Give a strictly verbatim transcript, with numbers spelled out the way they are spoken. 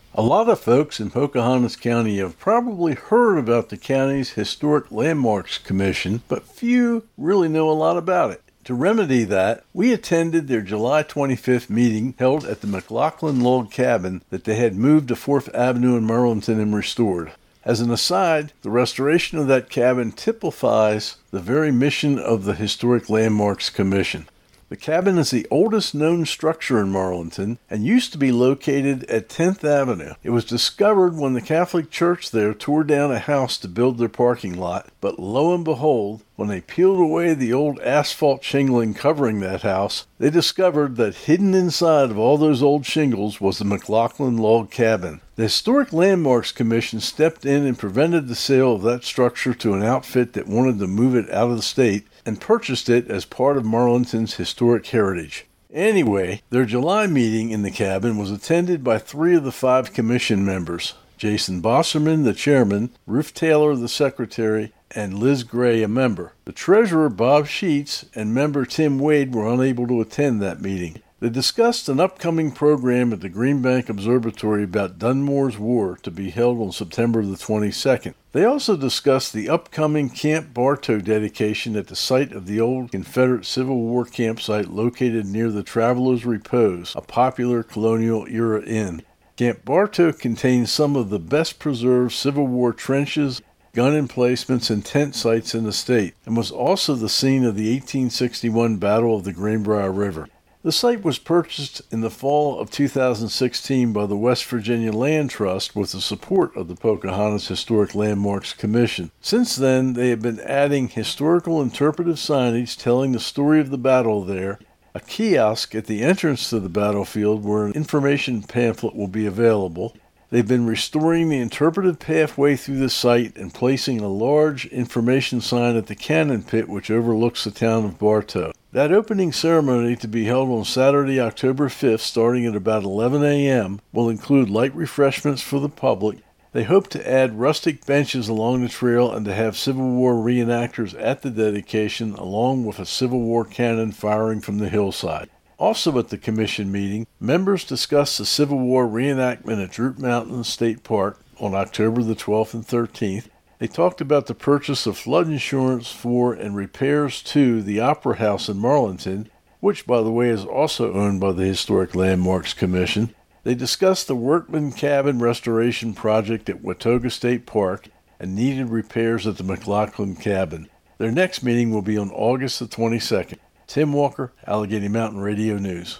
A lot of folks in Pocahontas County have probably heard about the county's Historic Landmarks Commission, but few really know a lot about it. To remedy that, we attended their July twenty-fifth meeting held at the McLaughlin Log Cabin that they had moved to fourth Avenue in Marlinton and restored. As an aside, the restoration of that cabin typifies the very mission of the Historic Landmarks Commission. The cabin is the oldest known structure in Marlinton and used to be located at tenth Avenue. It was discovered when the Catholic Church there tore down a house to build their parking lot, but lo and behold, when they peeled away the old asphalt shingling covering that house, they discovered that hidden inside of all those old shingles was the McLaughlin Log Cabin. The Historic Landmarks Commission stepped in and prevented the sale of that structure to an outfit that wanted to move it out of the state and purchased it as part of Marlinton's historic heritage. Anyway, their July meeting in the cabin was attended by three of the five commission members: Jason Bosserman, the chairman, Ruth Taylor, the secretary, and Liz Gray, a member. The treasurer, Bob Sheets, and member Tim Wade were unable to attend that meeting. They discussed an upcoming program at the Greenbank Observatory about Dunmore's War to be held on September the twenty-second. They also discussed the upcoming Camp Bartow dedication at the site of the old Confederate Civil War campsite located near the Traveler's Repose, a popular colonial-era inn. Camp Bartow contains some of the best preserved Civil War trenches, gun emplacements, and tent sites in the state, and was also the scene of the eighteen sixty-one Battle of the Greenbrier River. The site was purchased in the fall of two thousand sixteen by the West Virginia Land Trust with the support of the Pocahontas Historic Landmarks Commission. Since then, they have been adding historical interpretive signage telling the story of the battle there, a kiosk at the entrance to the battlefield where an information pamphlet will be available. They've been restoring the interpretive pathway through the site and placing a large information sign at the cannon pit which overlooks the town of Bartow. That opening ceremony, to be held on Saturday, October fifth, starting at about eleven a.m., will include light refreshments for the public. They hope to add rustic benches along the trail and to have Civil War reenactors at the dedication, along with a Civil War cannon firing from the hillside. Also at the commission meeting, members discussed the Civil War reenactment at Droop Mountain State Park on October the twelfth and thirteenth. They talked about the purchase of flood insurance for and repairs to the Opera House in Marlinton, which, by the way, is also owned by the Historic Landmarks Commission. They discussed the Workman Cabin restoration project at Watauga State Park and needed repairs at the McLaughlin Cabin. Their next meeting will be on August the twenty-second. Tim Walker, Allegheny Mountain Radio News.